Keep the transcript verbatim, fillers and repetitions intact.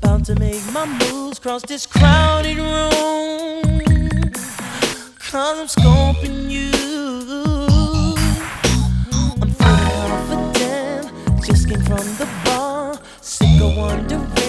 About to make my moves across this crowded room, 'cause I'm scoping you. I'm feeling confident, just came from the bar, sick of wondering